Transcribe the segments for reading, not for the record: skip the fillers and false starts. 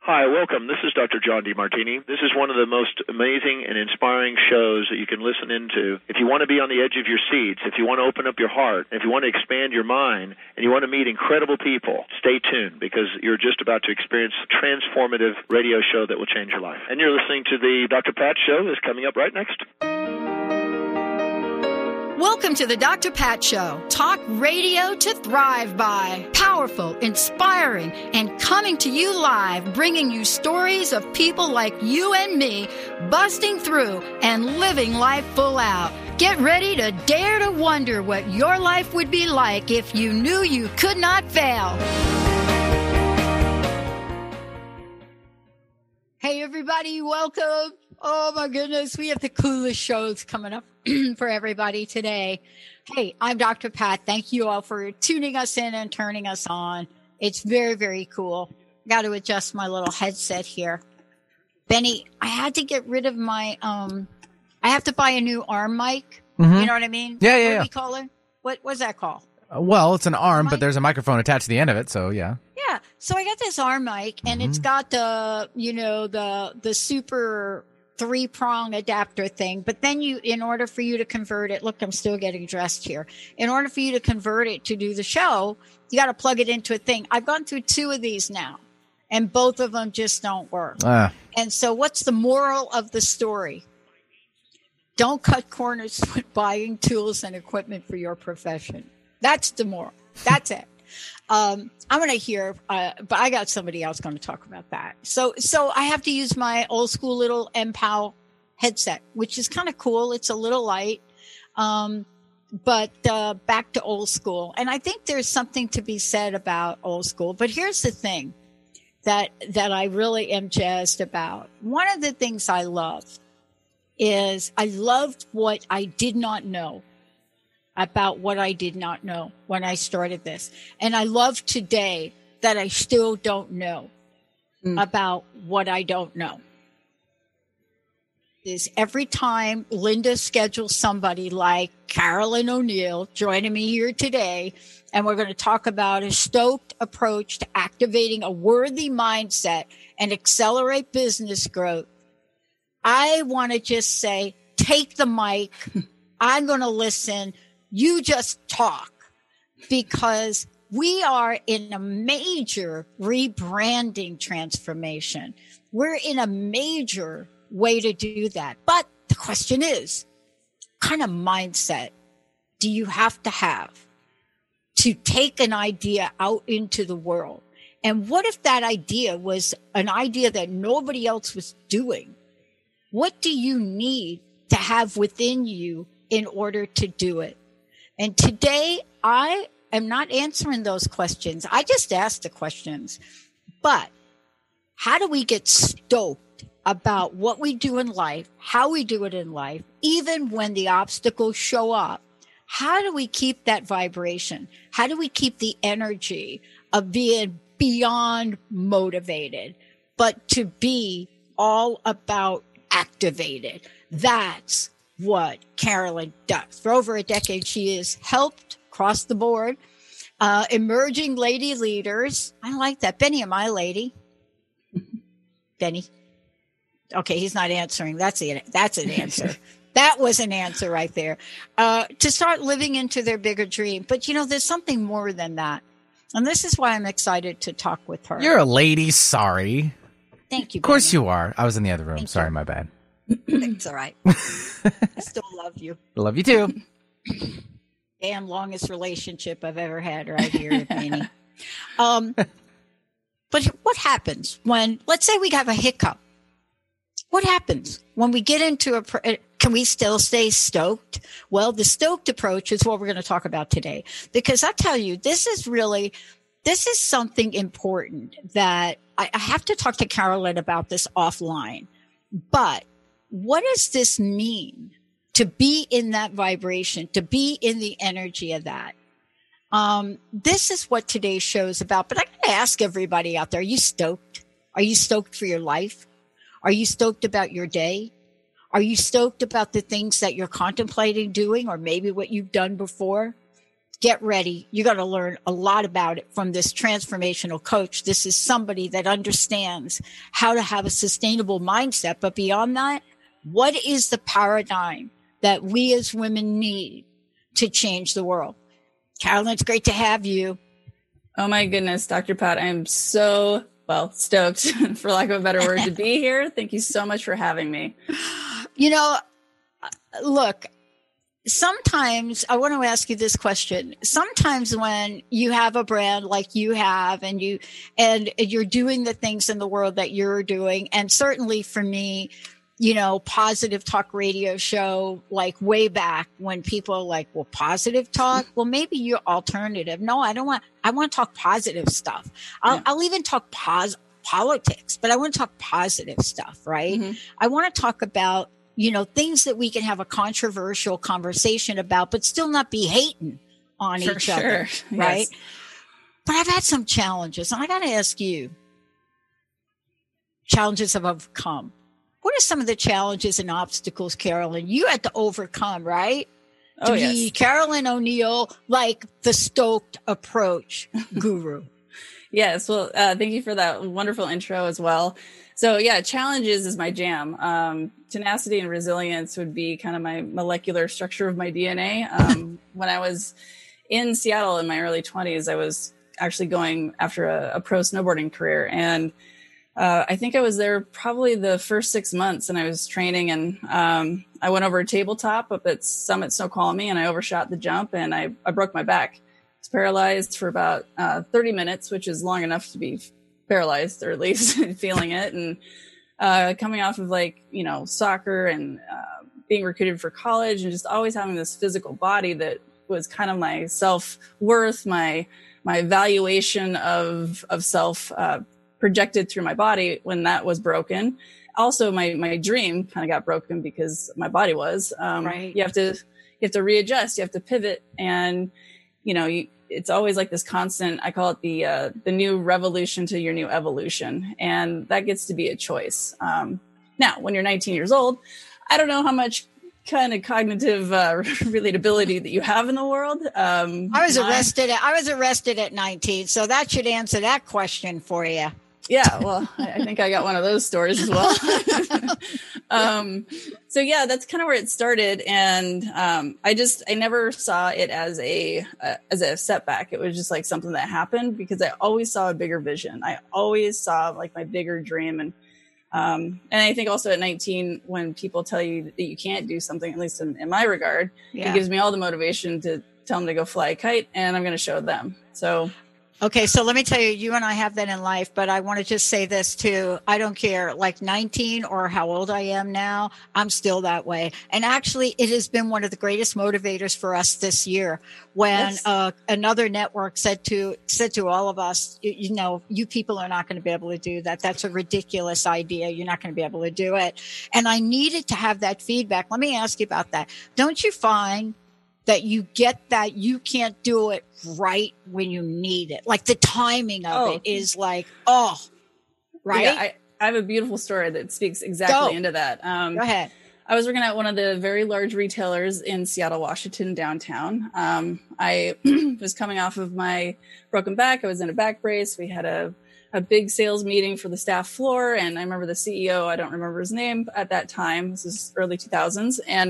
Hi, welcome. This is Dr. John DeMartini. This is one of the most amazing and inspiring shows that you can listen into. If you want to be on the edge of your seats, if you want to open up your heart, if you want to expand your mind, and you want to meet incredible people, stay tuned because you're just about to experience a transformative radio show that will change your life. And you're listening to the Dr. Pat Show that's coming up right next. Welcome to the Dr. Pat Show. Talk radio to thrive by. Powerful, inspiring, and coming to you live, bringing you stories of people like you and me, busting through and living life full out. Get ready to dare to wonder what your life would be like if you knew you could not fail. Hey, everybody, welcome. Oh, my goodness, we have the coolest shows coming up for everybody today. Hey, I'm Dr. Pat. Thank you all for tuning us in and turning us on. It's very, very cool. Got to adjust my little headset here. Benny, I had to get rid of my, I have to buy a new arm mic. Mm-hmm. You know what I mean? Yeah. What do we call it? What's that called? Well, it's an arm, but there's a microphone attached to the end of it, so yeah. Yeah. So I got this arm mic, and it's got the, the super 3-prong adapter thing. But then in order for you to convert it, look, I'm still getting dressed here. In order for you to convert it to do the show, you got to plug it into a thing. I've gone through 2 of these now, and both of them just don't work. And so what's the moral of the story? Don't cut corners with buying tools and equipment for your profession. That's the moral. That's it. I'm going to hear, but I got somebody else going to talk about that. So I have to use my old school little MPOW headset, which is kind of cool. It's a little light, but back to old school. And I think there's something to be said about old school. But here's the thing that I really am jazzed about. One of the things I love is I loved what I did not know about what I did not know when I started this. And I love today that I still don't know about what I don't know. Is every time Linda schedules somebody like Carolyn O'Neill joining me here today, and we're going to talk about a stoked approach to activating a worthy mindset and accelerate business growth, I want to just say, take the mic. I'm going to listen. You just talk, because we are in a major rebranding transformation. We're in a major way to do that. But the question is, what kind of mindset do you have to take an idea out into the world? And what if that idea was an idea that nobody else was doing? What do you need to have within you in order to do it? And today, I am not answering those questions. I just asked the questions. But how do we get stoked about what we do in life, how we do it in life, even when the obstacles show up? How do we keep that vibration? How do we keep the energy of being beyond motivated, but to be all about activated? That's what Carolyn does. For over a decade, she has helped across the board emerging lady leaders. I like that. Benny, am I a lady? Benny? Okay, he's not answering. That's an answer. That was an answer right there. To start living into their bigger dream. But, there's something more than that. And this is why I'm excited to talk with her. You're a lady. Sorry. Thank you, Of course Benny. you are. I was in the other room. Thank Sorry, you. my bad. It's all right. I still love you. Love you too. Damn longest relationship I've ever had right here with Benny. But what happens when, let's say we have a hiccup? What happens when we get into can we still stay stoked? Well, the stoked approach is what we're going to talk about today, because I tell you, this is something important that I have to talk to Carolyn about this offline. But what does this mean to be in that vibration, to be in the energy of that? This is what today's show is about. But I got to ask everybody out there, are you stoked? Are you stoked for your life? Are you stoked about your day? Are you stoked about the things that you're contemplating doing, or maybe what you've done before? get ready. You're going to learn a lot about it from this transformational coach. This is somebody that understands how to have a sustainable mindset. But beyond that, what is the paradigm that we as women need to change the world? Carolyn, it's great to have you. Oh my goodness, Dr. Pat, I am so, stoked, for lack of a better word, to be here. Thank you so much for having me. You know, look, sometimes I want to ask you this question. Sometimes when you have a brand like you have and you're doing the things in the world that you're doing, and certainly for me, you know, Positive Talk radio show, like way back when people are like, well, positive talk, well, maybe you're alternative. No, I want to talk positive stuff. I'll even talk politics, but I want to talk positive stuff, right? Mm-hmm. I want to talk about, you know, things that we can have a controversial conversation about, but still not be hating on each other, right? Yes. But I've had some challenges, and I got to ask you, challenges I've overcome. What are some of the challenges and obstacles, Carolyn, you had to overcome, right? To be Carolyn O'Neill, like the stoked approach guru. Yes. Well, thank you for that wonderful intro as well. So yeah, challenges is my jam. Tenacity and resilience would be kind of my molecular structure of my DNA. When I was in Seattle in my early 20s, I was actually going after a pro snowboarding career. And I think I was there probably the first 6 months, and I was training, and I went over a tabletop up at Summit Snoqualmie, and I overshot the jump, and I broke my back. I was paralyzed for about 30 minutes, which is long enough to be paralyzed, or at least feeling it. And coming off of soccer and being recruited for college, and just always having this physical body that was kind of my self-worth, my valuation of self projected through my body. When that was broken, also my dream kind of got broken because my body was. Right. You have to readjust. You have to pivot, and it's always like this constant. I call it the new revolution to your new evolution, and that gets to be a choice. Now, when you're 19 years old, I don't know how much kind of cognitive relatability that you have in the world. I was arrested at 19, so that should answer that question for you. Yeah, well, I think I got one of those stories as well. So yeah, that's kind of where it started. And I never saw it as a setback. It was just like something that happened because I always saw a bigger vision. I always saw like my bigger dream. And I think also at 19, when people tell you that you can't do something, at least in my regard, it gives me all the motivation to tell them to go fly a kite, and I'm going to show them. So. Okay, so let me tell you, you and I have that in life, but I want to just say this too. I don't care, like 19 or how old I am now, I'm still that way. And actually, it has been one of the greatest motivators for us this year when another network said to all of us, you people are not going to be able to do that. That's a ridiculous idea. You're not going to be able to do it. And I needed to have that feedback. Let me ask you about that. Don't you find that you get that you can't do it right when you need it? Like the timing of it is like, right? Yeah, I have a beautiful story that speaks exactly into that. Go ahead. I was working at one of the very large retailers in Seattle, Washington, downtown. I was coming off of my broken back. I was in a back brace. We had a big sales meeting for the staff floor. And I remember the CEO, I don't remember his name at that time. This is early 2000s. And,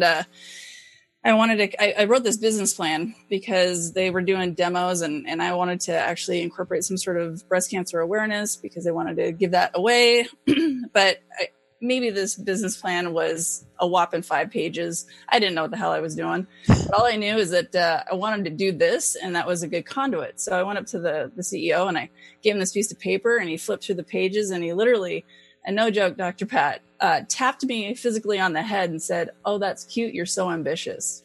I wrote this business plan because they were doing demos, and I wanted to actually incorporate some sort of breast cancer awareness because they wanted to give that away. But maybe this business plan was a whopping 5 pages. I didn't know what the hell I was doing. But all I knew is that I wanted to do this, and that was a good conduit. So I went up to the CEO, and I gave him this piece of paper, and he flipped through the pages, and he literally, and no joke, Dr. Pat, tapped me physically on the head and said, "Oh, that's cute. You're so ambitious."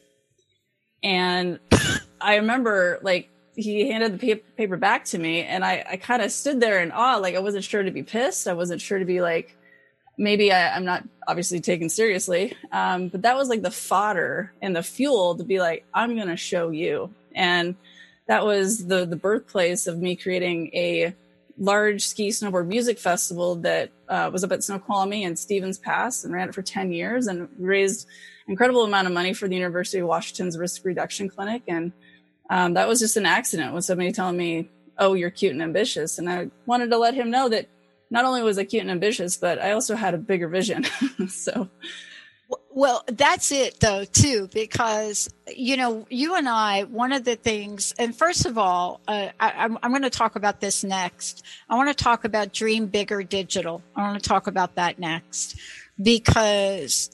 And I remember, like, he handed the paper back to me, and I kind of stood there in awe. Like, I wasn't sure to be pissed. I wasn't sure to be like, maybe I'm not obviously taken seriously. But that was like the fodder and the fuel to be like, I'm going to show you. And that was the birthplace of me creating a large ski snowboard music festival that was up at Snoqualmie and Stevens Pass, and ran it for 10 years and raised an incredible amount of money for the University of Washington's Risk Reduction Clinic. And That was just an accident with somebody telling me, oh, you're cute and ambitious. And I wanted to let him know that not only was I cute and ambitious, but I also had a bigger vision. So. Well, that's it though, too, because, you know, you and I, one of the things, and first of all, I'm going to talk about this next. I want to talk about Dream Bigger Digital. I want to talk about that next, because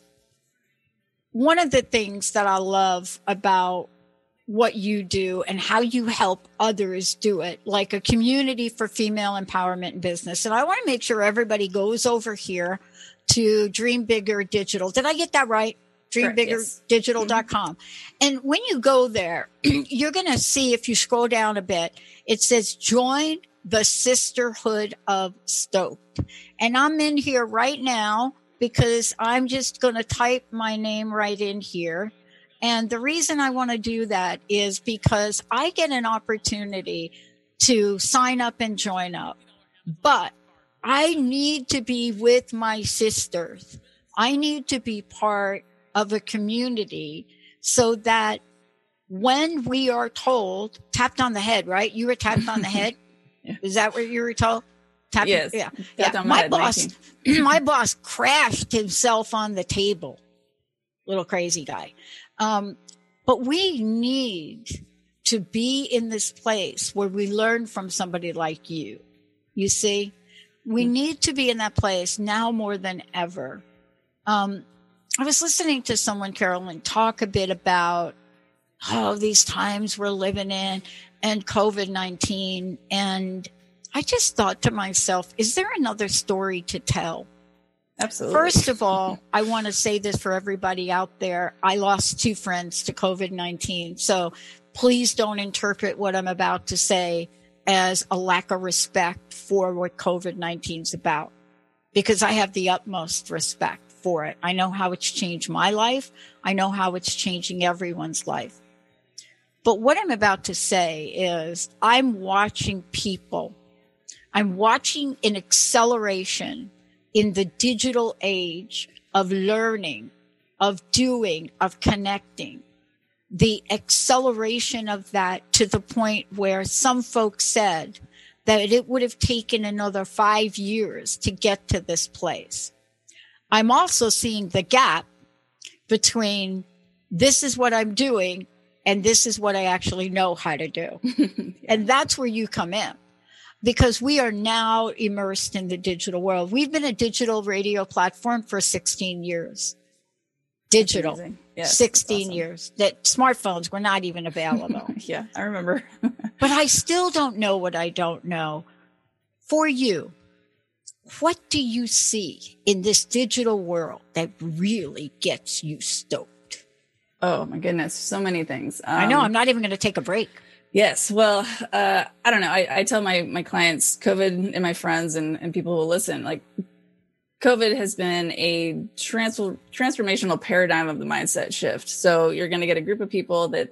one of the things that I love about what you do and how you help others do it, like a community for female empowerment in business. And I want to make sure everybody goes over here to Dream Bigger Digital. Did I get that right? DreamBiggerDigital.com. Mm-hmm. And when you go there, you're going to see, if you scroll down a bit, it says join the Sisterhood of Stoked. And I'm in here right now because I'm just going to type my name right in here. And the reason I want to do that is because I get an opportunity to sign up and join up. But I need to be with my sisters. I need to be part of a community so that when we are told, tapped on the head, right? You were tapped on the head? Yeah. Is that what you were told? Tapped, yes. Yeah. My boss crashed himself on the table. Little crazy guy. But we need to be in this place where we learn from somebody like you. You see, we need to be in that place now more than ever. I was listening to someone, Carolyn, talk a bit about, these times we're living in and COVID-19. And I just thought to myself, is there another story to tell? Absolutely. First of all, I want to say this for everybody out there. I lost 2 friends to COVID-19. So please don't interpret what I'm about to say as a lack of respect for what COVID-19 is about, because I have the utmost respect for it. I know how it's changed my life. I know how it's changing everyone's life. But what I'm about to say is I'm watching people. I'm watching an acceleration in the digital age of learning, of doing, of connecting. The acceleration of that to the point where some folks said that it would have taken another 5 years to get to this place. I'm also seeing the gap between this is what I'm doing and this is what I actually know how to do. Yeah. And that's where you come in, because we are now immersed in the digital world. We've been a digital radio platform for 16 years. Digital. Yes, 16 awesome. Years. That smartphones were not even available. Yeah, I remember. But I still don't know what I don't know. For you, what do you see in this digital world that really gets you stoked? Oh, my goodness. So many things. I know. I'm not even going to take a break. Yes. Well, I don't know. I tell my clients, COVID, and my friends and people who listen, like, COVID has been a transformational paradigm of the mindset shift. So you're going to get a group of people that,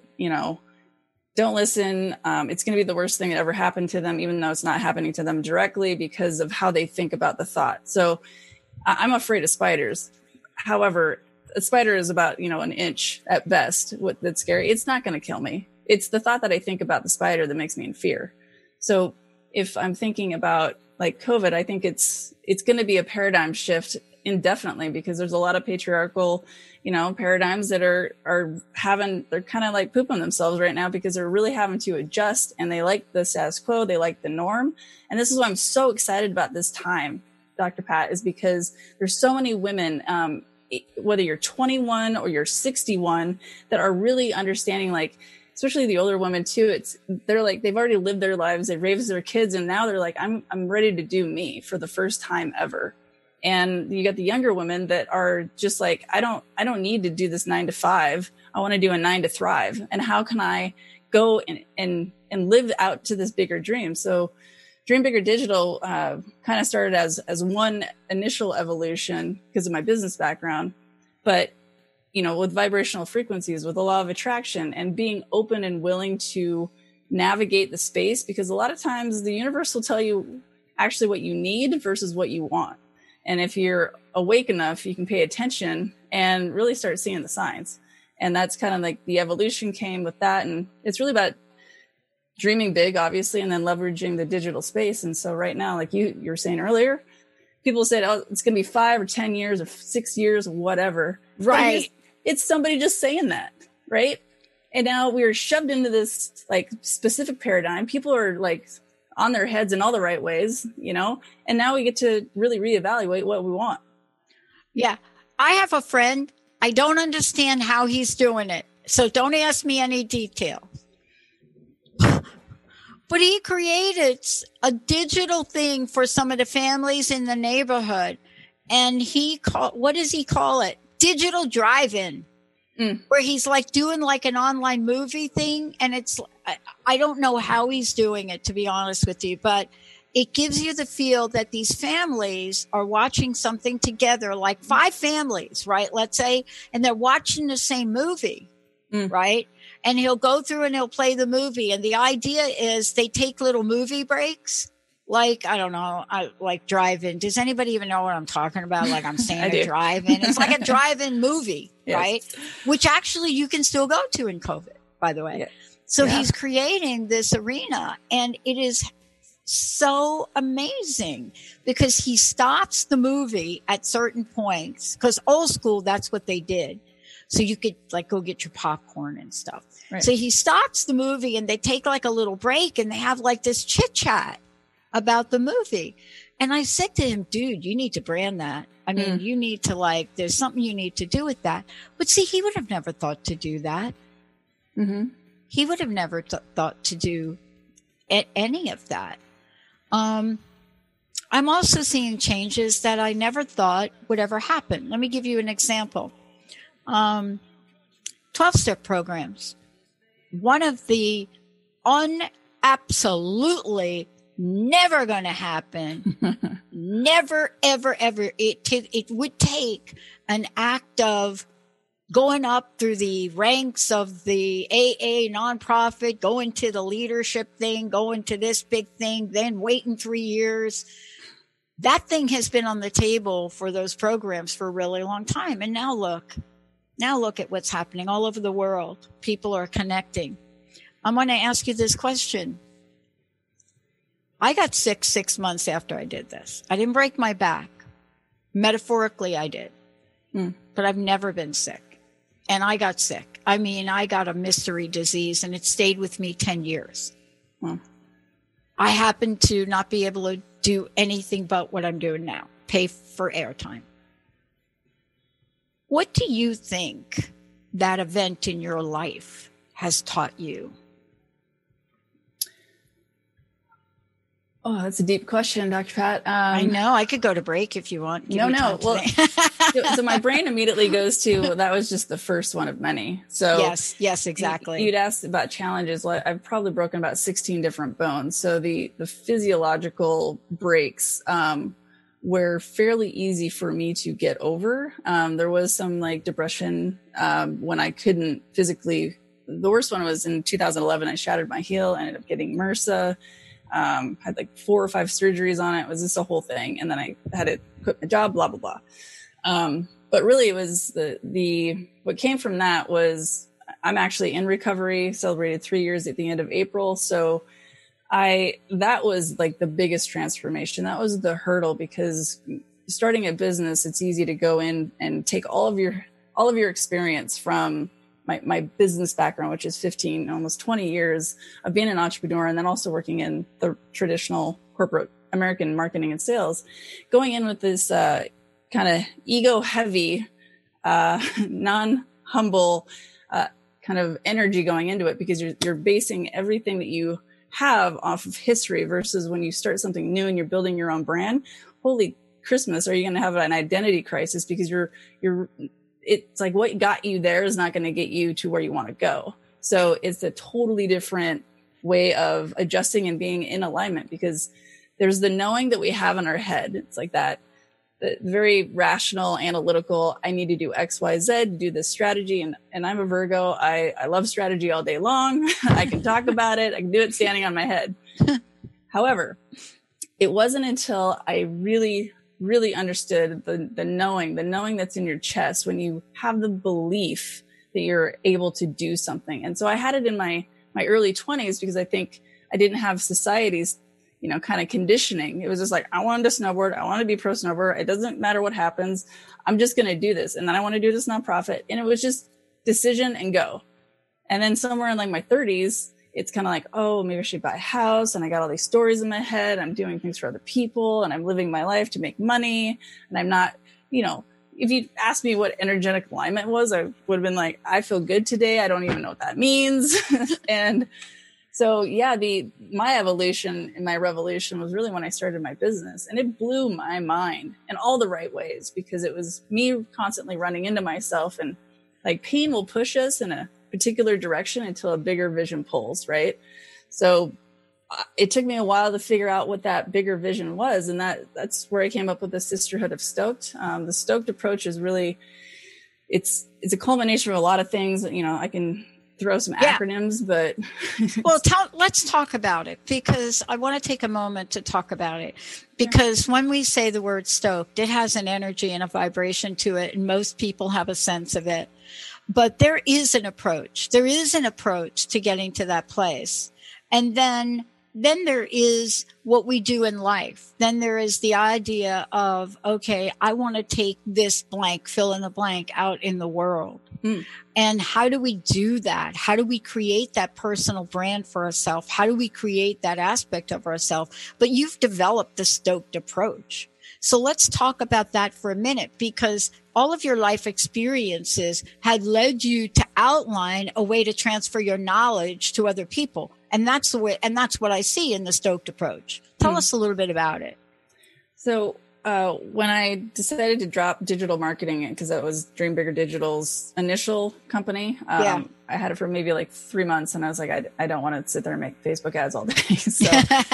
don't listen. It's going to be the worst thing that ever happened to them, even though it's not happening to them directly, because of how they think about the thought. So I'm afraid of spiders. However, a spider is about, an inch at best. That's scary. It's not going to kill me. It's the thought that I think about the spider that makes me in fear. So if I'm thinking about like COVID, I think it's going to be a paradigm shift indefinitely, because there's a lot of patriarchal, paradigms that they're kind of like pooping themselves right now, because they're really having to adjust, and they like the status quo. They like the norm. And this is why I'm so excited about this time, Dr. Pat, is because there's so many women, whether you're 21 or you're 61, that are really understanding, like, especially the older women too. They're like, they've already lived their lives, they've raised their kids, and now they're like, I'm ready to do me for the first time ever. And you got the younger women that are just like, I don't need to do this 9 to 5. I want to do a 9 to thrive. And how can I go and live out to this bigger dream? So Dream Bigger Digital kind of started as one initial evolution because of my business background, but with vibrational frequencies, with the law of attraction, and being open and willing to navigate the space, because a lot of times the universe will tell you actually what you need versus what you want. And if you're awake enough, you can pay attention and really start seeing the signs. And that's kind of like the evolution came with that. And it's really about dreaming big, obviously, and then leveraging the digital space. And so right now, like you were saying earlier, people said, oh, it's going to be 5 or 10 years or 6 years, whatever. Right. It's somebody just saying that, right? And now we're shoved into this like specific paradigm. People are like on their heads in all the right ways, and now we get to really reevaluate what we want. Yeah. I have a friend. I don't understand how he's doing it. So don't ask me any details. But he created a digital thing for some of the families in the neighborhood. And what does he call it? Digital drive-in. Where he's like doing like an online movie thing. And I don't know how he's doing it, to be honest with you, but it gives you the feel that these families are watching something together, like 5 families, right? Let's say, and they're watching the same movie, right? And he'll go through and he'll play the movie. And the idea is they take little movie breaks. Like, I don't know, like drive-in. Does anybody even know what I'm talking about? Like I'm saying a drive-in. It's like a drive-in movie, yes. Right? Which actually you can still go to in COVID, by the way. Yeah. So he's creating this arena, and it is so amazing because he stops the movie at certain points, because old school, that's what they did. So you could like go get your popcorn and stuff. Right. So he stops the movie and they take like a little break and they have like this chit chat about the movie. And I said to him, dude, you need to brand that. I mean, you need to like, there's something you need to do with that. But see, he would have never thought to do that. Mm-hmm. He would have never thought to do any of that. I'm also seeing changes that I never thought would ever happen. Let me give you an example. 12-step programs. One of the absolutely never going to happen. Never, ever, ever. It would take an act of going up through the ranks of the AA nonprofit, going to the leadership thing, going to this big thing, then waiting 3 years. That thing has been on the table for those programs for a really long time. And now look at what's happening all over the world. People are connecting. I want to ask you this question. I got sick 6 months after I did this. I didn't break my back. Metaphorically, I did. But I've never been sick. And I got sick. I mean, I got a mystery disease and it stayed with me 10 years. I happened to not be able to do anything but what I'm doing now, pay for airtime. What do you think that event in your life has taught you? Oh, that's a deep question, Dr. Pat. I know. I could go to break if you want. No. Well, so my brain immediately goes to, that was just the first one of many. So yes, exactly. You'd asked about challenges. I've probably broken about 16 different bones. So the physiological breaks were fairly easy for me to get over. There was some like depression when I couldn't physically. The worst one was in 2011. I shattered my heel, ended up getting MRSA. Had like 4 or 5 surgeries on it. It was just a whole thing. And then I had to quit my job, blah, blah, blah. But really it was what came from that was I'm actually in recovery, celebrated 3 years at the end of April. So that was like the biggest transformation. That was the hurdle, because starting a business, it's easy to go in and take all of your experience from my business background, which is 15, almost 20 years of being an entrepreneur, and then also working in the traditional corporate American marketing and sales, going in with this kind of ego heavy, non-humble kind of energy going into it, because you're basing everything that you have off of history, versus when you start something new and you're building your own brand. Holy Christmas, are you going to have an identity crisis, because it's like what got you there is not going to get you to where you want to go. So it's a totally different way of adjusting and being in alignment, because there's the knowing that we have in our head. It's like that very rational, analytical, I need to do X, Y, Z, do this strategy. And I'm a Virgo. I love strategy all day long. I can talk about it. I can do it standing on my head. However, it wasn't until I really understood the knowing that's in your chest, when you have the belief that you're able to do something. And so I had it in my my early 20s because I think I didn't have society's, kind of conditioning. It was just like, I wanted to snowboard. I want to be pro snowboarder. It doesn't matter what happens. I'm just going to do this. And then I want to do this nonprofit. And it was just decision and go. And then somewhere in like my 30s, it's kind of like, oh, maybe I should buy a house. And I got all these stories in my head. I'm doing things for other people and I'm living my life to make money. And I'm not, if you asked me what energetic alignment was, I would have been like, I feel good today. I don't even know what that means. And so, yeah, my evolution and my revolution was really when I started my business, and it blew my mind in all the right ways because it was me constantly running into myself, and like pain will push us in a particular direction until a bigger vision pulls, right? So it took me a while to figure out what that bigger vision was. And that's where I came up with the Sisterhood of Stoked. The Stoked approach is really, it's a culmination of a lot of things. I can throw some acronyms, but well, let's talk about it, because I want to take a moment to talk about it, because when we say the word stoked, it has an energy and a vibration to it, and most people have a sense of it. But there is an approach. There is an approach to getting to that place. And then there is what we do in life. Then there is the idea of, okay, I want to take this blank, fill in the blank, out in the world. And how do we do that? How do we create that personal brand for ourselves? How do we create that aspect of ourselves? But you've developed the Stoked approach. So let's talk about that for a minute, because all of your life experiences had led you to outline a way to transfer your knowledge to other people. And that's the way, and that's what I see in the Stoked approach. Tell us a little bit about it. So when I decided to drop digital marketing, because that was Dream Bigger Digital's initial company, I had it for maybe like 3 months, and I was like, I don't want to sit there and make Facebook ads all day. So,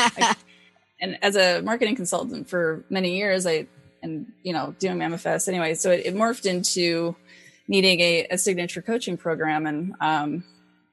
and as a marketing consultant for many years, doing MFS anyway, so it morphed into needing a signature coaching program, and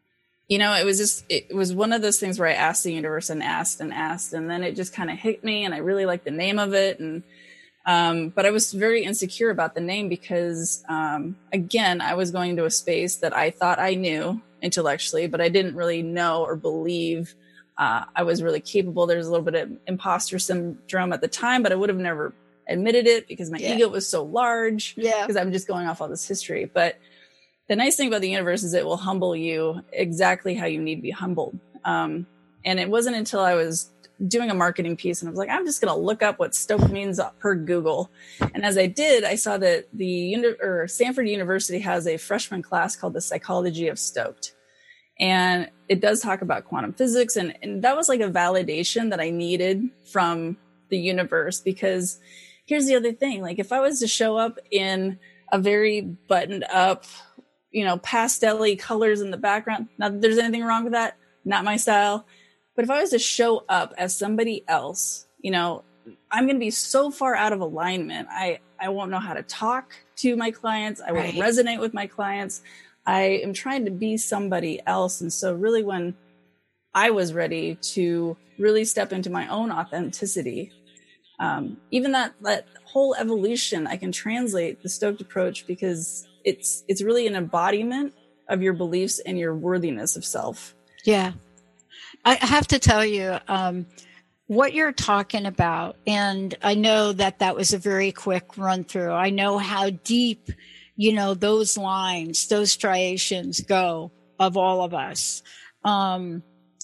it was one of those things where I asked the universe and asked, and then it just kind of hit me, and I really liked the name of it. And, but I was very insecure about the name because, again, I was going to a space that I thought I knew intellectually, but I didn't really know or believe, I was really capable. There was a little bit of imposter syndrome at the time, but I would have never admitted it because my ego was so large, because I'm just going off all this history. But the nice thing about the universe is it will humble you exactly how you need to be humbled. And it wasn't until I was doing a marketing piece and I was like, I'm just going to look up what stoked means per Google. And as I did, I saw that Stanford University has a freshman class called the Psychology of Stoked. And it does talk about quantum physics. And that was like a validation that I needed from the universe, because here's the other thing. Like if I was to show up in a very buttoned up, pastel-y colors in the background. Not that there's anything wrong with that. Not my style. But if I was to show up as somebody else, I'm going to be so far out of alignment. I won't know how to talk to my clients. I won't resonate with my clients. I am trying to be somebody else. And so really when I was ready to really step into my own authenticity, even that whole evolution, I can translate the Stoked approach because it's really an embodiment of your beliefs and your worthiness of self. Yeah. I have to tell you, what you're talking about, and I know that was a very quick run through. I know how deep, those lines, those striations go of all of us. I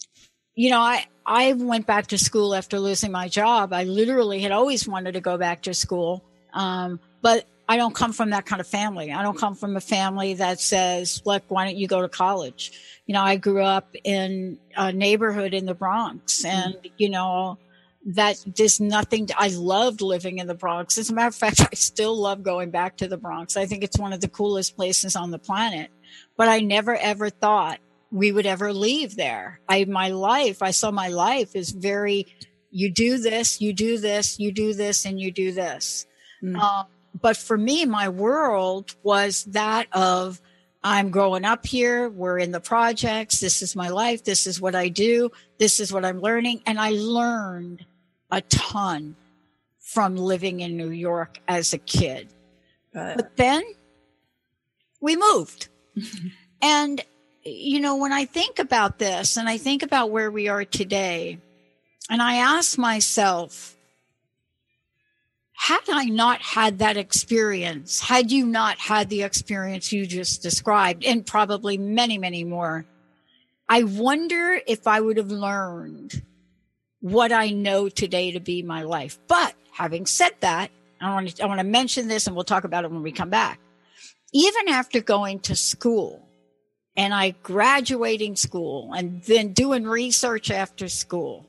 went back to school after losing my job. I literally had always wanted to go back to school. But I don't come from that kind of family. I don't come from a family that says, look, why don't you go to college? I grew up in a neighborhood in the Bronx, and, that there's nothing. I loved living in the Bronx. As a matter of fact, I still love going back to the Bronx. I think it's one of the coolest places on the planet, but I never, ever thought we would ever leave there. I saw my life as very, you do this, you do this, you do this, and you do this. But for me, my world was that of, I'm growing up here. We're in the projects. This is my life. This is what I do. This is what I'm learning. And I learned a ton from living in New York as a kid. But then we moved. And when I think about this and I think about where we are today, and I ask myself, had I not had that experience, had you not had the experience you just described, and probably many, many more, I wonder if I would have learned what I know today to be my life. But having said that, I want to mention this, and we'll talk about it when we come back. Even after going to school, and I graduating school and then doing research after school,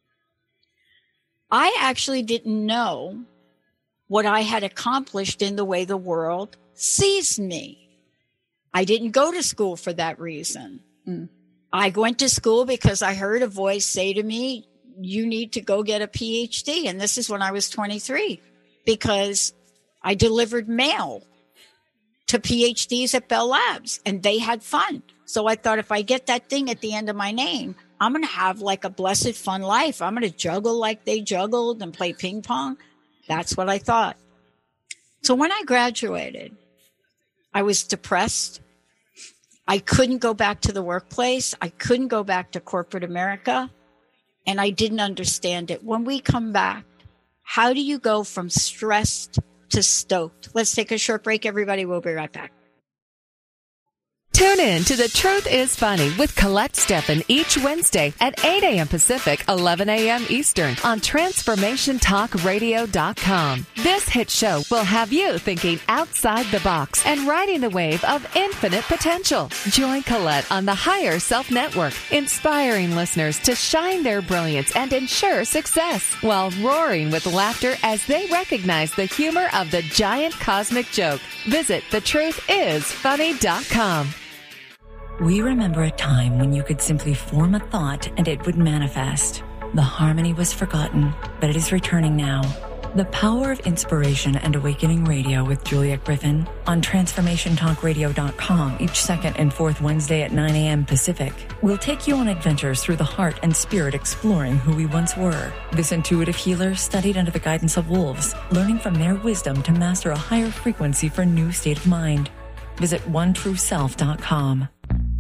I actually didn't know what I had accomplished in the way the world sees me. I didn't go to school for that reason. I went to school because I heard a voice say to me, you need to go get a PhD. And this is when I was 23, because I delivered mail to PhDs at Bell Labs and they had fun. So I thought, if I get that thing at the end of my name, I'm going to have like a blessed fun life. I'm going to juggle like they juggled and play ping pong. That's what I thought. So when I graduated, I was depressed. I couldn't go back to the workplace. I couldn't go back to corporate America. And I didn't understand it. When we come back, how do you go from stressed to stoked? Let's take a short break, everybody. We'll be right back. Tune in to The Truth is Funny with Colette Steffen each Wednesday at 8 a.m. Pacific, 11 a.m. Eastern on TransformationTalkRadio.com. This hit show will have you thinking outside the box and riding the wave of infinite potential. Join Colette on the Higher Self Network, inspiring listeners to shine their brilliance and ensure success while roaring with laughter as they recognize the humor of the giant cosmic joke. Visit TheTruthIsFunny.com. We remember a time when you could simply form a thought and it would manifest. The harmony was forgotten, but it is returning now. The Power of Inspiration and Awakening Radio with Julia Griffin on TransformationTalkRadio.com each second and fourth Wednesday at 9 a.m. Pacific. We'll take you on adventures through the heart and spirit, exploring who we once were. This intuitive healer studied under the guidance of wolves, learning from their wisdom to master a higher frequency for a new state of mind. Visit OneTrueSelf.com.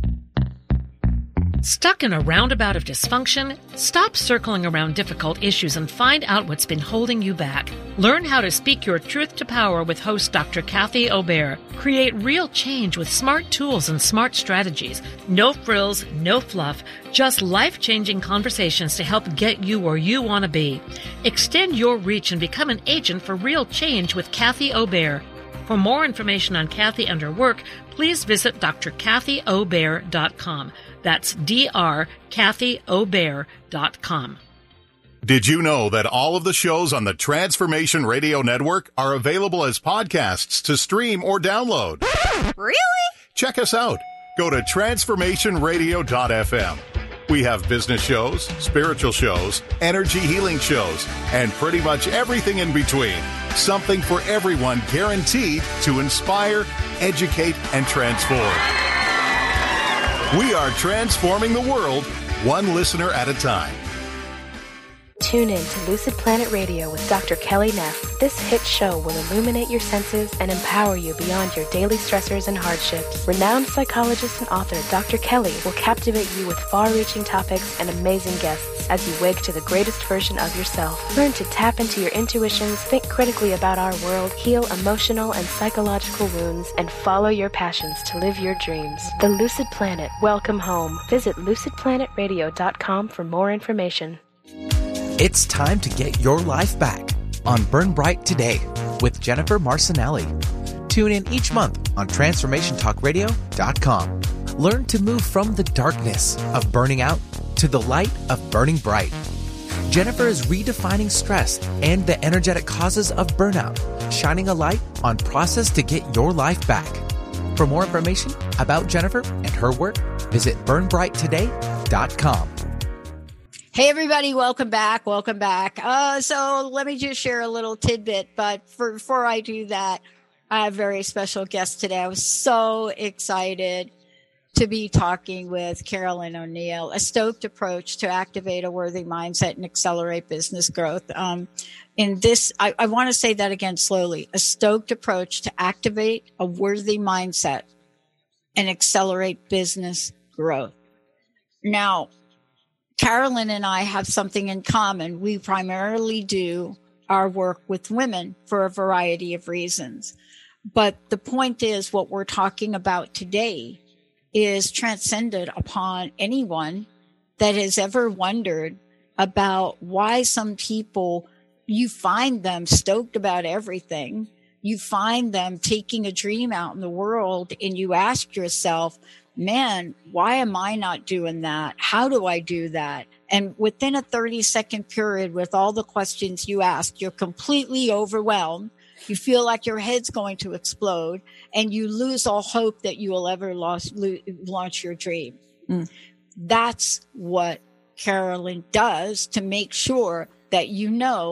Stuck in a roundabout of dysfunction? Stop circling around difficult issues and find out what's been holding you back. Learn how to speak your truth to power with host Dr. Kathy Obear. Create real change with smart tools and smart strategies. No frills, no fluff, just life-changing conversations to help get you where you want to be. Extend your reach and become an agent for real change with Kathy Obear. For more information on Kathy and her work, please visit drkathyobear.com. That's drkathyobear.com. Did you know that all of the shows on the Transformation Radio Network are available as podcasts to stream or download? Really? Check us out. Go to transformationradio.fm. We have business shows, spiritual shows, energy healing shows, and pretty much everything in between. Something for everyone, guaranteed to inspire, educate, and transform. We are transforming the world, one listener at a time. Tune in to Lucid Planet Radio with Dr. Kelly Neff. This hit show will illuminate your senses and empower you beyond your daily stressors and hardships. Renowned psychologist and author Dr. Kelly will captivate you with far-reaching topics and amazing guests as you wake to the greatest version of yourself. Learn to tap into your intuitions, think critically about our world, heal emotional and psychological wounds, and follow your passions to live your dreams. The Lucid Planet. Welcome home. Visit lucidplanetradio.com for more information. It's time to get your life back on Burn Bright Today with Jennifer Marcinelli. Tune in each month on TransformationTalkRadio.com. Learn to move from the darkness of burning out to the light of burning bright. Jennifer is redefining stress and the energetic causes of burnout, shining a light on process to get your life back. For more information about Jennifer and her work, visit burnbrighttoday.com. Hey, everybody. Welcome back. Welcome back. So let me just share a little tidbit. But before I do that, I have a very special guest today. I was so excited to be talking with Carolyn O'Neill, a stoked approach to activate a worthy mindset and accelerate business growth. In this, I want to say that again slowly, a stoked approach to activate a worthy mindset and accelerate business growth. Now, Carolyn and I have something in common. We primarily do our work with women for a variety of reasons. But the point is, what we're talking about today is transcended upon anyone that has ever wondered about why some people, you find them stoked about everything. You find them taking a dream out in the world, and you ask yourself, man, why am I not doing that? How do I do that? And within a 30-second period, with all the questions you ask, you're completely overwhelmed. You feel like your head's going to explode, and you lose all hope that you will ever launch your dream. That's what Carolyn does to make sure that you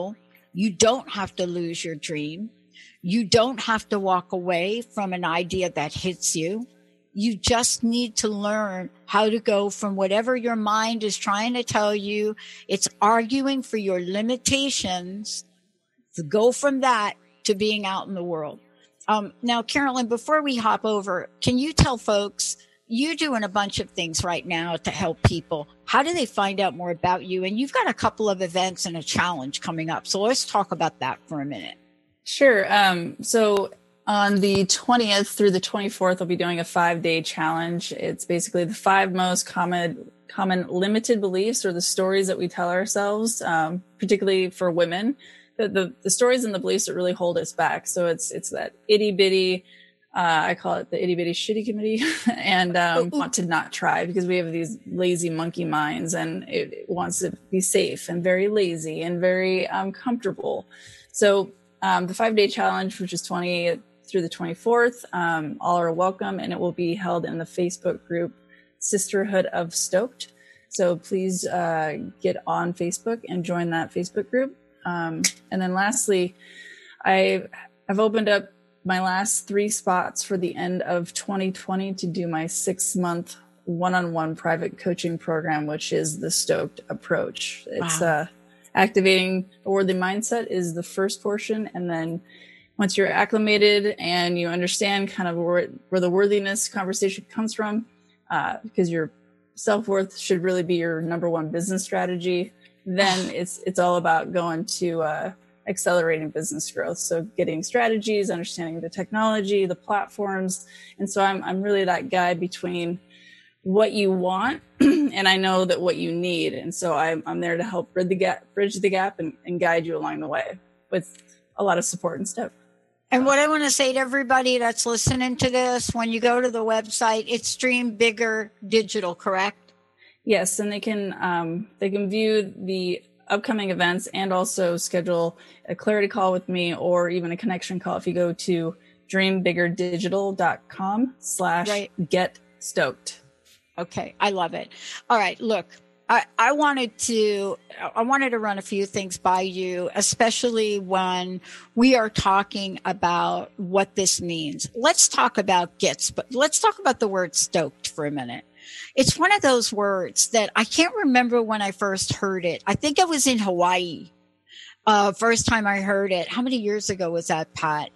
don't have to lose your dream. You don't have to walk away from an idea that hits you. You just need to learn how to go from whatever your mind is trying to tell you. It's arguing for your limitations, to go from that to being out in the world. Now, Carolyn, before we hop over, can you tell folks, you're doing a bunch of things right now to help people. How do they find out more about you? And you've got a couple of events and a challenge coming up. So let's talk about that for a minute. Sure. So on the 20th through the 24th, I'll be doing a 5-day challenge. It's basically the 5 most common limited beliefs, or the stories that we tell ourselves, particularly for women, the stories and the beliefs that really hold us back. So it's that itty bitty, I call it the itty bitty shitty committee, and want to not try, because we have these lazy monkey minds, and it wants to be safe and very lazy and very comfortable. So the 5-day challenge, which is 20th through the 24th, all are welcome, and it will be held in the Facebook group Sisterhood of Stoked. So please get on Facebook and join that Facebook group. And then lastly, I've opened up my last 3 spots for the end of 2020 to do my 6-month one-on-one private coaching program, which is the Stoked Approach. It's activating a worthy mindset is the first portion. And then once you're acclimated and you understand kind of where the worthiness conversation comes from, because your self-worth should really be your number one business strategy, then it's all about going to accelerating business growth. So getting strategies, understanding the technology, the platforms. And so I'm really that guy between what you want and I know that what you need. And so I'm there to help bridge the gap and guide you along the way with a lot of support and stuff. And what I want to say to everybody that's listening to this, when you go to the website, it's Dream Bigger Digital, correct? Yes. And they can view the upcoming events and also schedule a clarity call with me, or even a connection call if you go to dreambiggerdigital.com/getstoked. Okay. I love it. All right. Look, I wanted to run a few things by you, especially when we are talking about what this means. Let's talk about but let's talk about the word stoked for a minute. It's one of those words that I can't remember when I first heard it. I think I was in Hawaii. First time I heard it. How many years ago was that, Pat?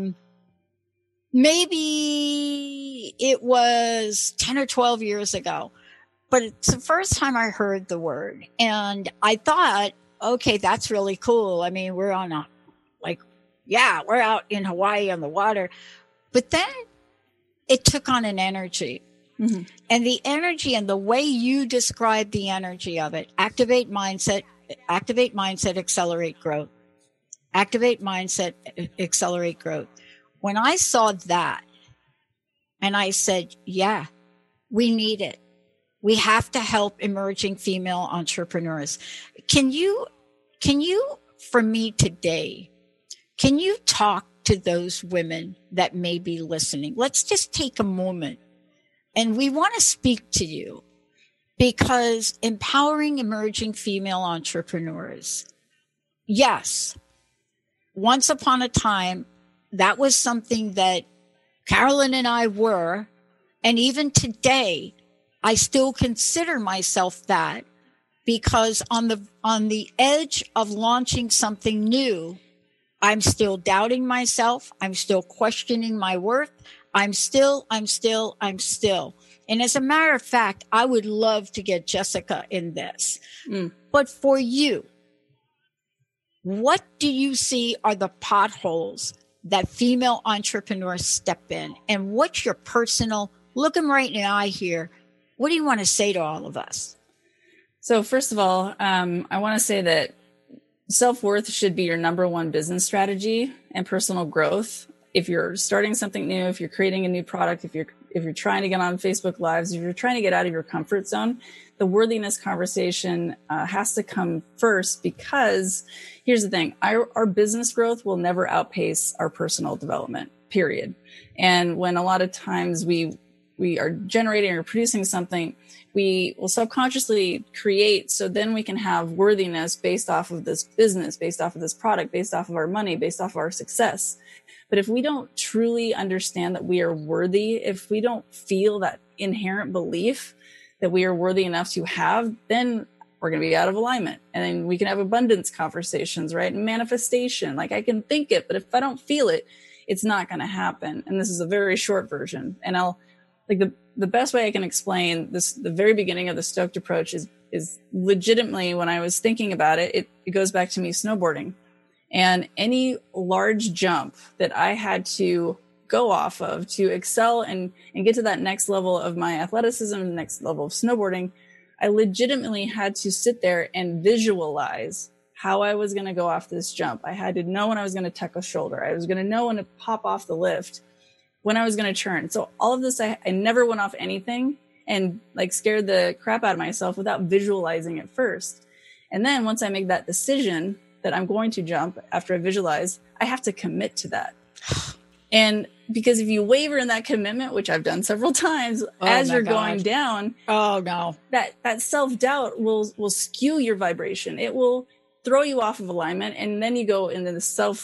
Maybe it was 10 or 12 years ago, but it's the first time I heard the word. And I thought, okay, that's really cool. I mean, we're on we're out in Hawaii on the water, but then it took on an energy. Mm-hmm. And the energy and the way you describe the energy of it, activate mindset, accelerate growth. Activate mindset, accelerate growth. When I saw that, and I said, yeah, we need it. We have to help emerging female entrepreneurs. Can you, for me today, can you talk to those women that may be listening? Let's just take a moment. And we want to speak to you, because empowering emerging female entrepreneurs, yes, once upon a time, that was something that Carolyn and I were, and even today, I still consider myself that, because on the edge of launching something new, I'm still doubting myself. I'm still questioning my worth. I'm still. And as a matter of fact, I would love to get Jessica in this. But for you, what do you see are the potholes that female entrepreneurs step in? And what's your personal, look them right in the eye here, what do you want to say to all of us? So first of all, I want to say that self-worth should be your number one business strategy and personal growth. If you're starting something new, if you're creating a new product, if you're trying to get on Facebook Lives, if you're trying to get out of your comfort zone, the worthiness conversation has to come first, because here's the thing, our business growth will never outpace our personal development, period. And when a lot of times we are generating or producing something, we will subconsciously create, so then we can have worthiness based off of this business, based off of this product, based off of our money, based off of our success. But if we don't truly understand that we are worthy, if we don't feel that inherent belief that we are worthy enough to have, then we're going to be out of alignment. And then we can have abundance conversations, right? And manifestation, like I can think it, but if I don't feel it, it's not going to happen. And this is a very short version. And I'll like the best way I can explain this, the very beginning of the Stoked approach is legitimately, when I was thinking about it, it goes back to me snowboarding. And any large jump that I had to go off of to excel and get to that next level of my athleticism, next level of snowboarding, I legitimately had to sit there and visualize how I was going to go off this jump. I had to know when I was going to tuck a shoulder. I was going to know when to pop off the lift, when I was going to turn. So all of this, I never went off anything and like scared the crap out of myself without visualizing it first. And then once I make that decision that I'm going to jump after I visualize, I have to commit to that. And because if you waver in that commitment, which I've done several times, as you're going down, that self-doubt will skew your vibration. It will throw you off of alignment. And then you go into the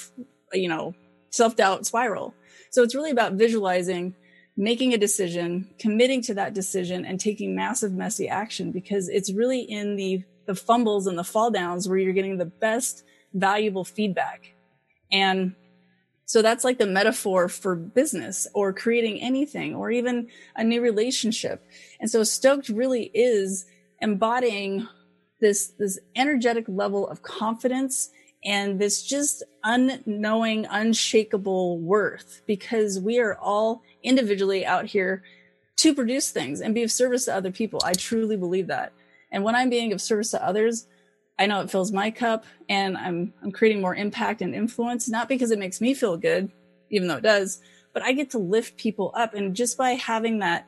self-doubt spiral. So it's really about visualizing, making a decision, committing to that decision, and taking massive, messy action, because it's really in the fumbles and the fall downs where you're getting the best valuable feedback. And so that's like the metaphor for business or creating anything or even a new relationship. And so Stoked really is embodying this energetic level of confidence and this just unknowing, unshakable worth, because we are all individually out here to produce things and be of service to other people. I truly believe that. And when I'm being of service to others, I know it fills my cup, and I'm creating more impact and influence, not because it makes me feel good, even though it does, but I get to lift people up. And just by having that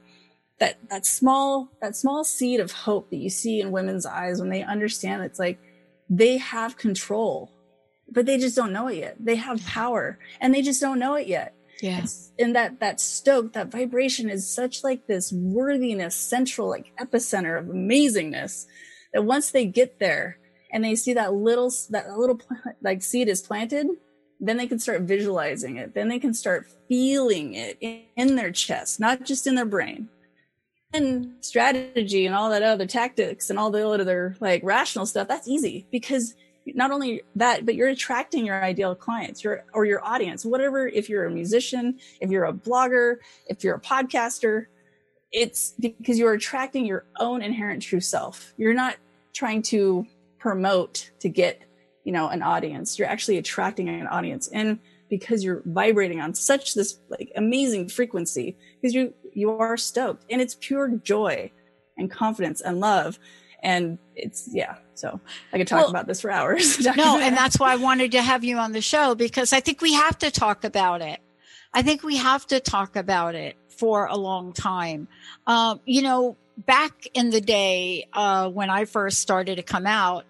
small seed of hope that you see in women's eyes when they understand, it's like they have control, but they just don't know it yet. They have power and they just don't know it yet. Yes. And that stoke, that vibration is such like this worthiness, central, like epicenter of amazingness, that once they get there and they see that little like seed is planted, then they can start visualizing it. Then they can start feeling it in their chest, not just in their brain. And strategy and all that other tactics and all the other like rational stuff, that's easy, because not only that, but you're attracting your ideal clients, your audience, whatever. If you're a musician, if you're a blogger, if you're a podcaster, it's because you're attracting your own inherent true self. You're not trying to promote to get, an audience. You're actually attracting an audience. And because you're vibrating on such this like amazing frequency, because you are stoked, and it's pure joy and confidence and love. And so I could talk about this for hours. No, and that's why I wanted to have you on the show, because I think we have to talk about it. I think we have to talk about it for a long time. Back in the day, when I first started to come out,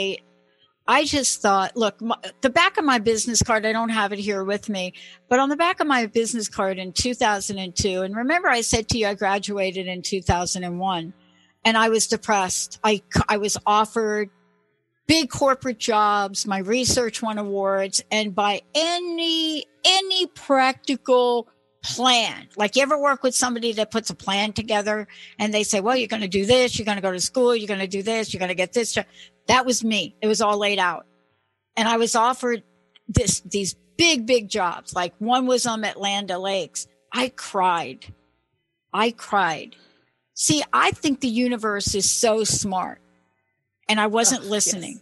I just thought, look, the back of my business card, I don't have it here with me, but on the back of my business card in 2002, and remember I said to you, I graduated in 2001. And I was depressed. I was offered big corporate jobs. My research won awards. And by any practical plan, like you ever work with somebody that puts a plan together and they say, well, you're going to do this. You're going to go to school. You're going to do this. You're going to get this job. That was me. It was all laid out. And I was offered these big jobs. Like one was on at Land O'Lakes. I cried. See, I think the universe is so smart, and I wasn't listening. Yes.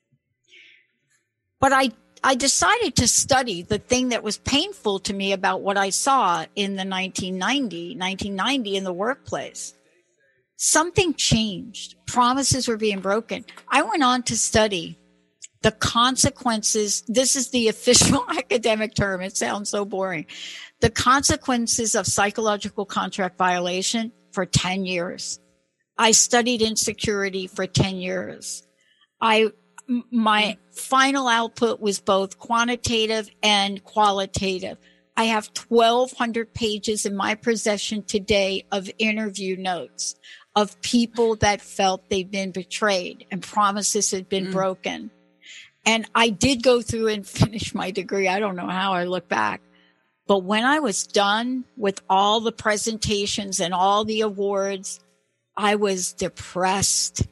But I decided to study the thing that was painful to me about what I saw in the 1990 in the workplace. Something changed. Promises were being broken. I went on to study the consequences. This is the official academic term. It sounds so boring. The consequences of psychological contract violation for 10 years. I studied insecurity for 10 years. My final output was both quantitative and qualitative. I have 1,200 pages in my possession today of interview notes of people that felt they've been betrayed and promises had been broken. And I did go through and finish my degree. I don't know how I look back. But when I was done with all the presentations and all the awards, I was depressed.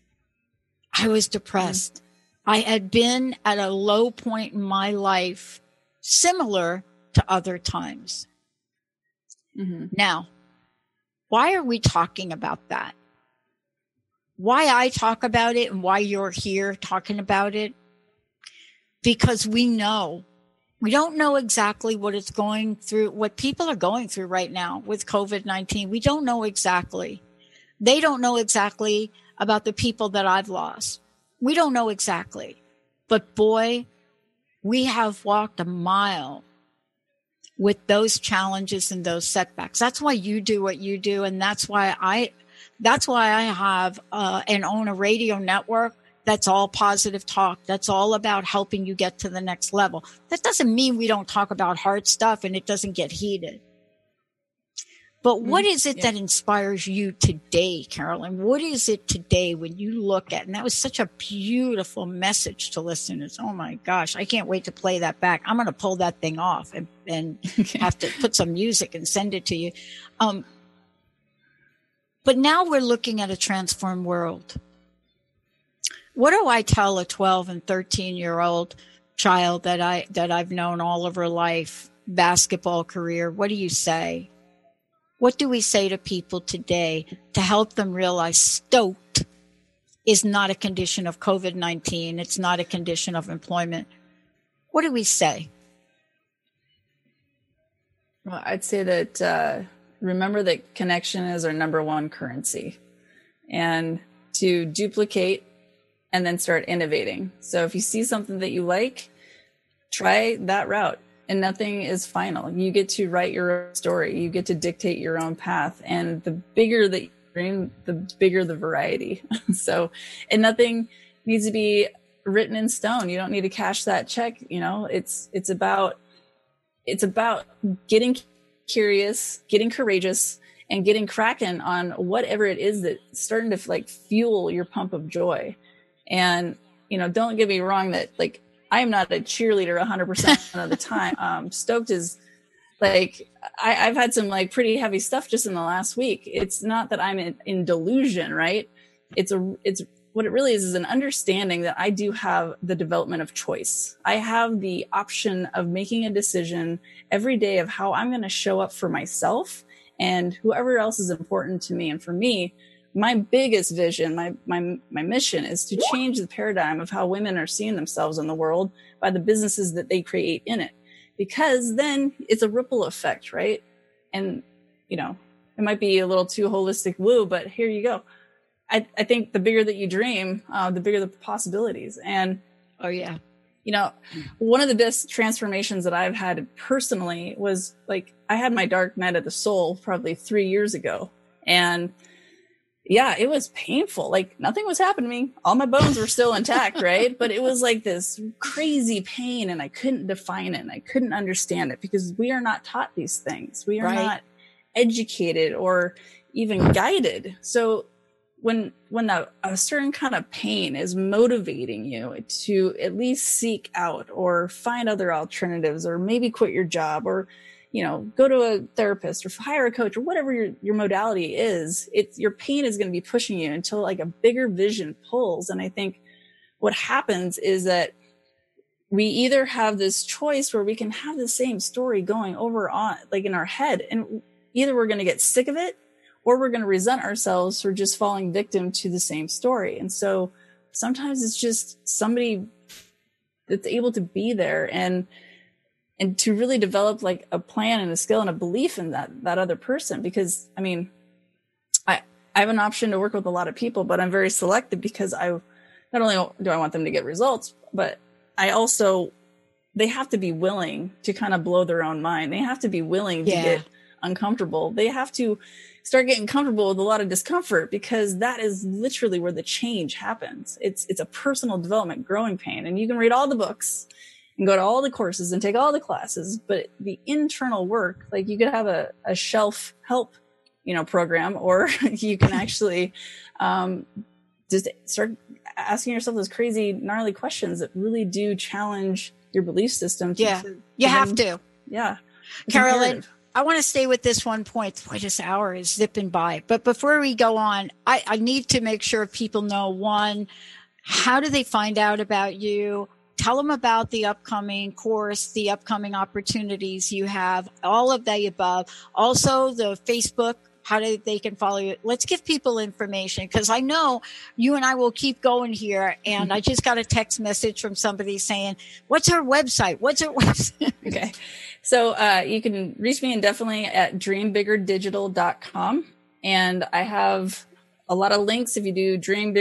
I had been at a low point in my life, similar to other times. Now, why are we talking about that? Why I talk about it and why you're here talking about it? Because we don't know exactly what it's going through, what people are going through right now with COVID-19. We don't know exactly. They don't know exactly about the people that I've lost. We don't know exactly. But boy, we have walked a mile with those challenges and those setbacks. That's why you do what you do. And that's why I have and own a radio network that's all positive talk. That's all about helping you get to the next level. That doesn't mean we don't talk about hard stuff and it doesn't get heated. But what is it that inspires you today, Carolyn? What is it today when you look at, and that was such a beautiful message to listeners. Oh my gosh, I can't wait to play that back. I'm going to pull that thing off and have to put some music and send it to you. But now we're looking at a transformed world. What do I tell a 12 and 13-year-old child that I've known all of her life, basketball career? What do you say? What do we say to people today to help them realize stoked is not a condition of COVID-19? It's not a condition of employment. What do we say? Well, I'd say that remember that connection is our number one currency, and to duplicate and then start innovating. So if you see something that you like, try that route. And nothing is final. You get to write your own story. You get to dictate your own path. And the bigger that you dream, the bigger the variety. And nothing needs to be written in stone. You don't need to cash that check. You know, it's about getting curious, getting courageous, and getting cracking on whatever it is that's starting to like fuel your pump of joy. And, you know, don't get me wrong that like, I am not a cheerleader 100% of the time. Stoked is like, I've had some like pretty heavy stuff just in the last week. It's not that I'm in delusion, right? It's what it really is an understanding that I do have the development of choice. I have the option of making a decision every day of how I'm going to show up for myself and whoever else is important to me. And for me, my biggest vision, my mission is to change the paradigm of how women are seeing themselves in the world by the businesses that they create in it. Because then it's a ripple effect, right? And, you know, it might be a little too holistic woo, but here you go. I think the bigger that you dream, the bigger the possibilities. And, oh yeah, you know, one of the best transformations that I've had personally was like, I had my dark night of the soul probably 3 years ago. And yeah, it was painful. Like nothing was happening to me. All my bones were still intact, right? But it was like this crazy pain and I couldn't define it and I couldn't understand it because we are not taught these things. We are not educated or even guided. So when a certain kind of pain is motivating you to at least seek out or find other alternatives or maybe quit your job or, you know, go to a therapist or hire a coach or whatever your modality is, your pain is going to be pushing you until like a bigger vision pulls. And I think what happens is that we either have this choice where we can have the same story going over on like in our head and either we're going to get sick of it or we're going to resent ourselves for just falling victim to the same story. And so sometimes it's just somebody that's able to be there and to really develop like a plan and a skill and a belief in that other person. Because I mean, I have an option to work with a lot of people, but I'm very selective because not only do I want them to get results, but they have to be willing to kind of blow their own mind. They have to be willing to get uncomfortable. They have to start getting comfortable with a lot of discomfort, because that is literally where the change happens. It's a personal development growing pain. And you can read all the books and go to all the courses and take all the classes, but the internal work, like you could have a shelf help, program, or you can actually just start asking yourself those crazy, gnarly questions that really do challenge your belief system. You have to. Yeah. Carolyn, I want to stay with this one point. Boy, this hour is zipping by. But before we go on, I need to make sure people know, one, how do they find out about you? Tell them about the upcoming course, the upcoming opportunities you have, all of the above. Also, the Facebook, how they can follow you. Let's give people information, because I know you and I will keep going here. And I just got a text message from somebody saying, what's her website? Okay. So you can reach me indefinitely at dreambiggerdigital.com. And I have a lot of links if you do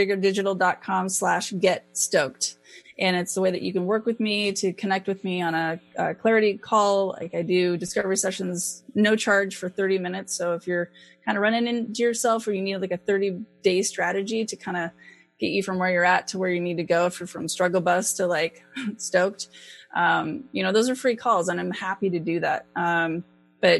dreambiggerdigital.com/getstoked. And it's the way that you can work with me, to connect with me on a clarity call. Like I do discovery sessions, no charge, for 30 minutes. So if you're kind of running into yourself, or you need like a 30-day strategy to kind of get you from where you're at to where you need to go, if you're from struggle bus to like stoked, those are free calls, and I'm happy to do that. But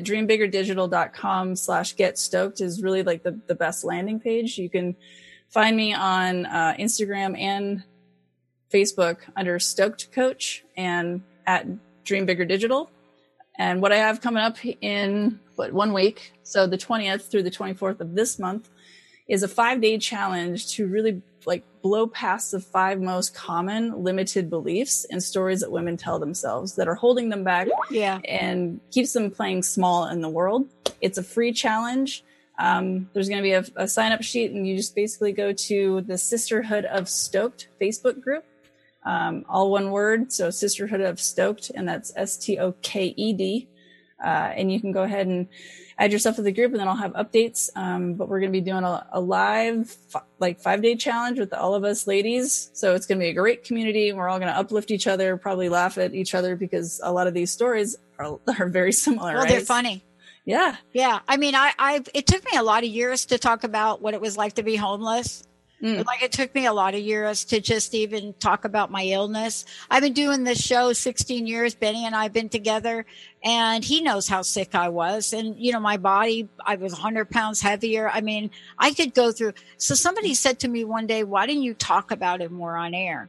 dreambiggerdigital.com/getstoked is really like the best landing page. You can find me on Instagram and Facebook under Stoked Coach and at Dream Bigger Digital. And what I have coming up in 1 week, so the 20th through the 24th of this month, is a 5-day challenge to really like blow past the 5 most common limited beliefs and stories that women tell themselves that are holding them back and keeps them playing small in the world. It's a free challenge. There's going to be a sign-up sheet, and you just basically go to the Sisterhood of Stoked Facebook group. All one word. So Sisterhood of Stoked, and that's STOKED. And you can go ahead and add yourself to the group, and then I'll have updates. But we're going to be doing a live 5-day challenge with all of us ladies. So it's going to be a great community, and we're all going to uplift each other, probably laugh at each other, because a lot of these stories are very similar. Well, right? They're funny. Yeah. Yeah. I mean, it took me a lot of years to talk about what it was like to be homeless. Like it took me a lot of years to just even talk about my illness. I've been doing this show 16 years. Benny and I have been together, and he knows how sick I was. And, my body, I was 100 pounds heavier. I mean, I could go through. So somebody said to me one day, why didn't you talk about it more on air?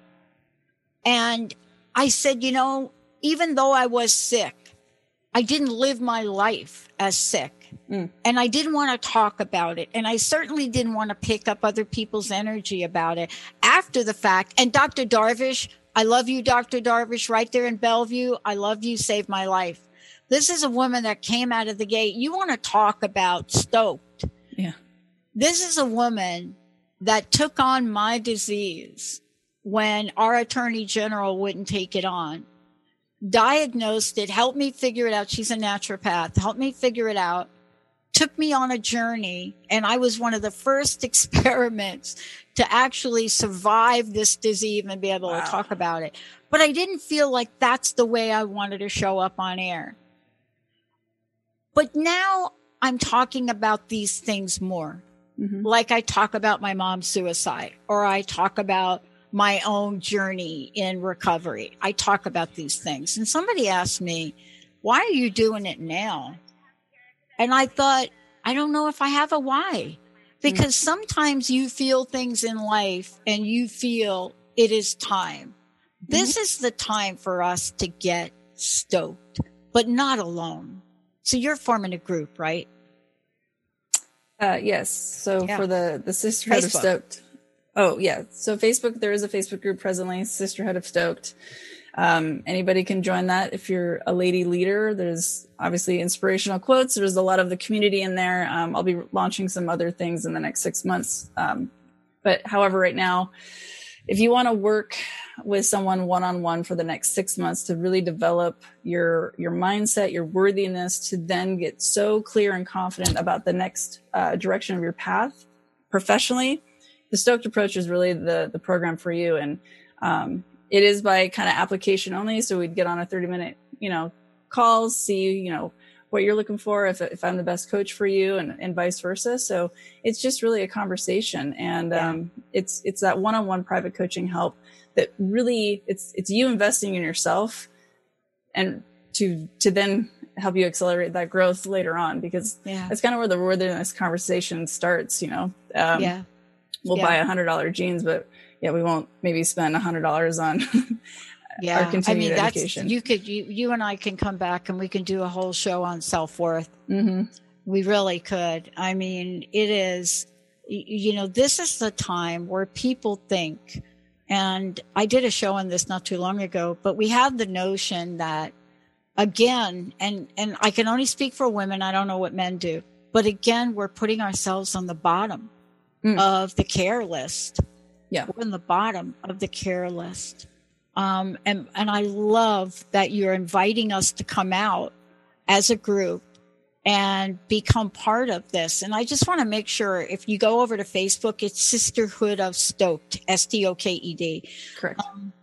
And I said, even though I was sick, I didn't live my life as sick. And I didn't want to talk about it. And I certainly didn't want to pick up other people's energy about it after the fact. And Dr. Darvish, I love you, Dr. Darvish, right there in Bellevue. I love you, saved my life. This is a woman that came out of the gate. You want to talk about stoked. Yeah. This is a woman that took on my disease when our attorney general wouldn't take it on. Diagnosed it, helped me figure it out. She's a naturopath, helped me figure it out, took me on a journey. And I was one of the first experiments to actually survive this disease and be able to talk about it. But I didn't feel like that's the way I wanted to show up on air. But now I'm talking about these things more. Like I talk about my mom's suicide, or I talk about my own journey in recovery. I talk about these things. And somebody asked me, why are you doing it now? And I thought, I don't know if I have a why. Because sometimes you feel things in life and you feel it is time. This is the time for us to get stoked, but not alone. So you're forming a group, right? Yes. So for the Sisterhood of Stoked. Oh, yeah. So Facebook, there is a Facebook group presently, Sisterhood of Stoked. Anybody can join that. If you're a lady leader, there's obviously inspirational quotes. There's a lot of the community in there. I'll be launching some other things in the next 6 months. But however, right now, if you want to work with someone one-on-one for the next 6 months to really develop your mindset, your worthiness, to then get so clear and confident about the next direction of your path professionally, the Stoked Approach is really the program for you. And it is by kind of application only. So we'd get on a 30-minute, calls, see, what you're looking for, if I'm the best coach for you, and vice versa. So it's just really a conversation. And it's that one-on-one private coaching help that really it's you investing in yourself and to then help you accelerate that growth later on, because that's kind of where the worthiness conversation starts. We'll buy $100 jeans, but we won't maybe spend $100 on our continued education. You and I can come back and we can do a whole show on self-worth. Mm-hmm. We really could. I mean, it is, this is the time where people think, and I did a show on this not too long ago, but we have the notion that, again, and I can only speak for women, I don't know what men do, but again, we're putting ourselves on the bottom of the care list. Yeah. We're on the bottom of the care list. And I love that you're inviting us to come out as a group and become part of this. And I just want to make sure, if you go over to Facebook, it's Sisterhood of Stoked, Stoked. Correct.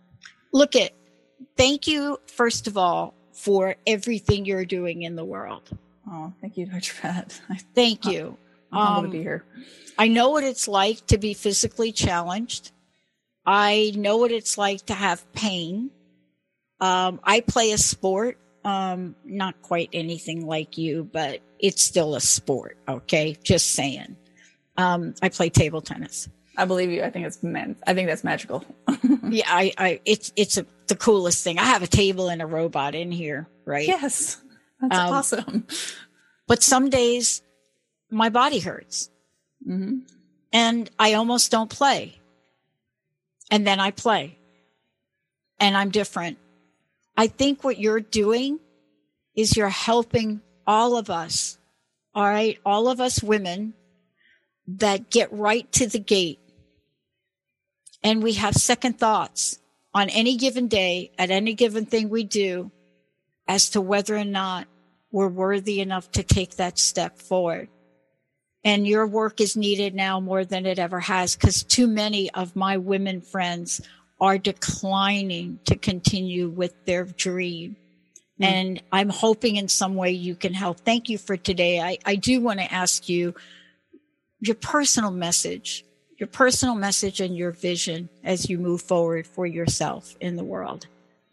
Thank you, first of all, for everything you're doing in the world. Oh, thank you, Dr. Pat. Thank you. I'm humbled to be here. I know what it's like to be physically challenged. I know what it's like to have pain. I play a sport, not quite anything like you, but it's still a sport. Okay. Just saying. I play table tennis. I believe you. I think that's magical. Yeah. It's the coolest thing. I have a table and a robot in here, right? Yes. That's awesome. But some days my body hurts, and I almost don't play. And then I play, and I'm different. I think what you're doing is you're helping all of us, all right? All of us women that get right to the gate, and we have second thoughts on any given day, at any given thing we do, as to whether or not we're worthy enough to take that step forward. And your work is needed now more than it ever has, because too many of my women friends are declining to continue with their dream. And I'm hoping in some way you can help. Thank you for today. I do want to ask you your personal message and your vision as you move forward for yourself in the world.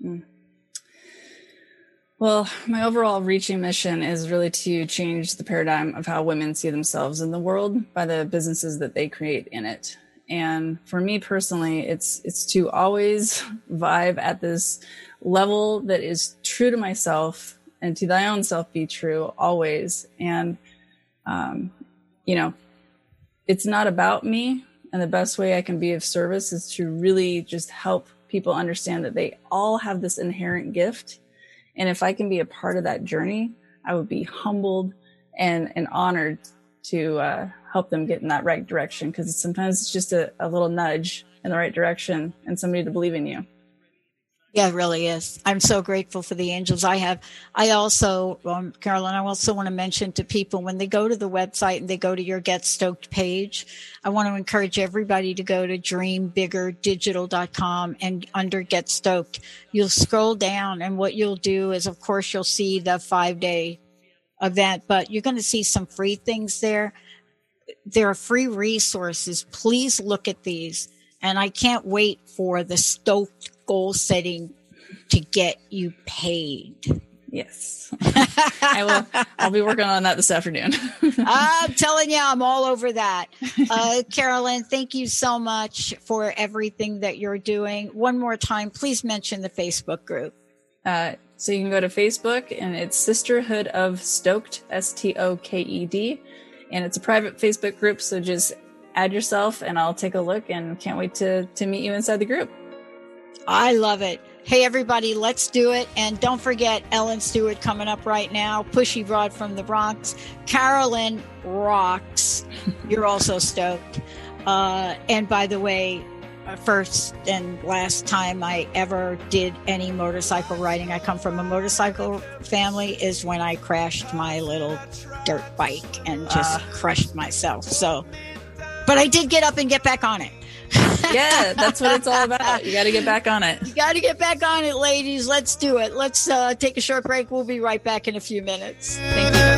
Well, my overall reaching mission is really to change the paradigm of how women see themselves in the world by the businesses that they create in it. And for me personally, it's to always vibe at this level that is true to myself, and to thy own self be true always. And, it's not about me. And the best way I can be of service is to really just help people understand that they all have this inherent gift. And if I can be a part of that journey, I would be humbled and honored to help them get in that right direction. Because sometimes it's just a little nudge in the right direction and somebody to believe in you. Yeah, it really is. I'm so grateful for the angels I also, Carolyn, I also want to mention to people, when they go to the website and they go to your Get Stoked page, I want to encourage everybody to go to dreambiggerdigital.com, and under Get Stoked, you'll scroll down, and what you'll do is, of course, you'll see the 5-day event, but you're going to see some free things there. There are free resources. Please look at these. And I can't wait for the Stoked goal setting to get you paid. Yes. I'll be working on that this afternoon. I'm telling you, I'm all over that. Carolyn, thank you so much for everything that you're doing. One more time, please mention the Facebook group. So you can go to Facebook, and it's Sisterhood of Stoked, Stoked. And it's a private Facebook group. So just add yourself and I'll take a look, and can't wait to meet you inside the group. I love it. Hey, everybody, let's do it. And don't forget Ellen Stewart coming up right now. Pushy Broad from the Bronx. Carolyn rocks. You're also stoked. And by the way, first and last time I ever did any motorcycle riding, I come from a motorcycle family, is when I crashed my little dirt bike and just crushed myself. So, but I did get up and get back on it. Yeah, that's what it's all about. You got to get back on it. You got to get back on it, ladies. Let's do it. Let's take a short break. We'll be right back in a few minutes. Thank you.